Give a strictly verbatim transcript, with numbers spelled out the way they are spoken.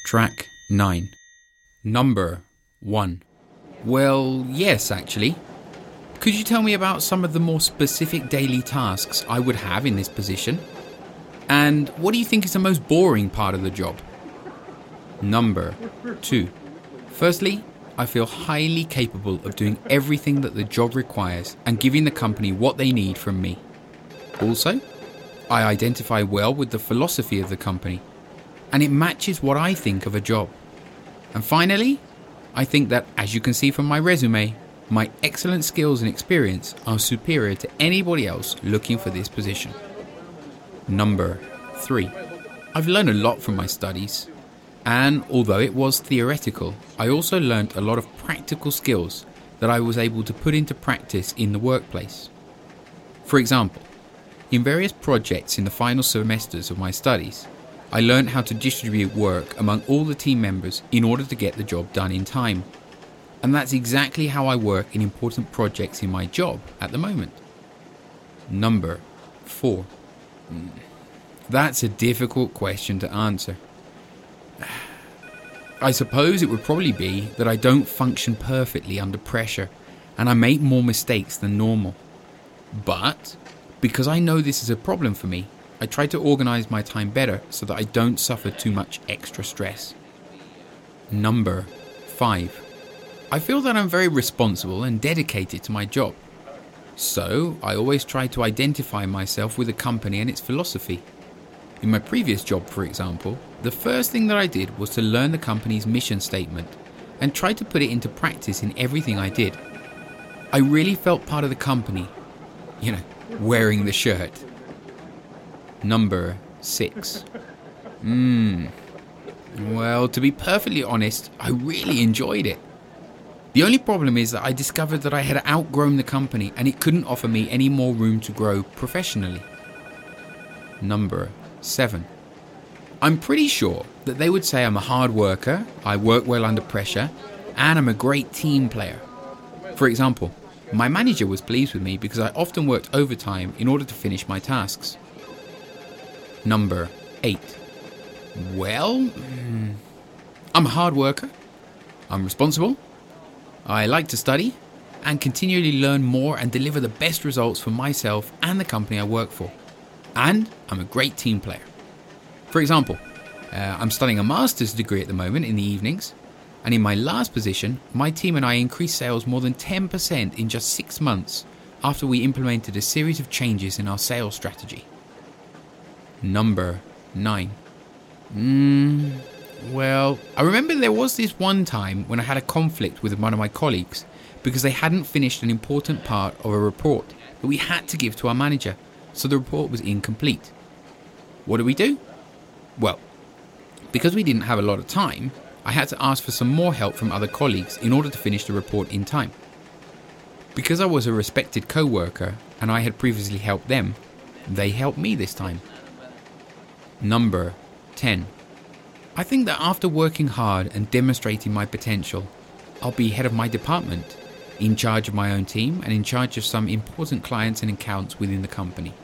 Track nine. Number one. Well, yes, actually. Could you tell me about some of the more specific daily tasks I would have in this position? And what do you think is the most boring part of the job? Number two. Firstly, I feel highly capable of doing everything that the job requires and giving the company what they need from me. Also, I identify well with the philosophy of the company, and it matches what I think of a job. And finally, I think that, as you can see from my resume, my excellent skills and experience are superior to anybody else looking for this position. Number three. I've learned a lot from my studies, and although it was theoretical, I also learned a lot of practical skills that I was able to put into practice in the workplace. For example, in various projects in the final semesters of my studies, I learned how to distribute work among all the team members in order to get the job done in time. And that's exactly how I work in important projects in my job at the moment. Number four. That's a difficult question to answer. I suppose it would probably be that I don't function perfectly under pressure and I make more mistakes than normal. But because I know this is a problem for me, I try to organize my time better so that I don't suffer too much extra stress. Number five. I feel that I'm very responsible and dedicated to my job. So I always try to identify myself with the company and its philosophy. In my previous job, for example, the first thing that I did was to learn the company's mission statement and try to put it into practice in everything I did. I really felt part of the company, you know, wearing the shirt. Number six. Hmm. Well, to be perfectly honest, I really enjoyed it. The only problem is that I discovered that I had outgrown the company and it couldn't offer me any more room to grow professionally. Number seven. I'm pretty sure that they would say I'm a hard worker, I work well under pressure, and I'm a great team player. For example, my manager was pleased with me because I often worked overtime in order to finish my tasks. Number eight. Well, I'm a hard worker, I'm responsible, I like to study, and continually learn more and deliver the best results for myself and the company I work for. And I'm a great team player. For example, uh, I'm studying a master's degree at the moment in the evenings, and in my last position, my team and I increased sales more than ten percent in just six months after we implemented a series of changes in our sales strategy. Number nine. Mm, well, I remember there was this one time when I had a conflict with one of my colleagues because they hadn't finished an important part of a report that we had to give to our manager, so the report was incomplete. What did we do? Well, because we didn't have a lot of time, I had to ask for some more help from other colleagues in order to finish the report in time. Because I was a respected co-worker and I had previously helped them, they helped me this time. Number ten. I think that after working hard and demonstrating my potential, I'll be head of my department, in charge of my own team and in charge of some important clients and accounts within the company.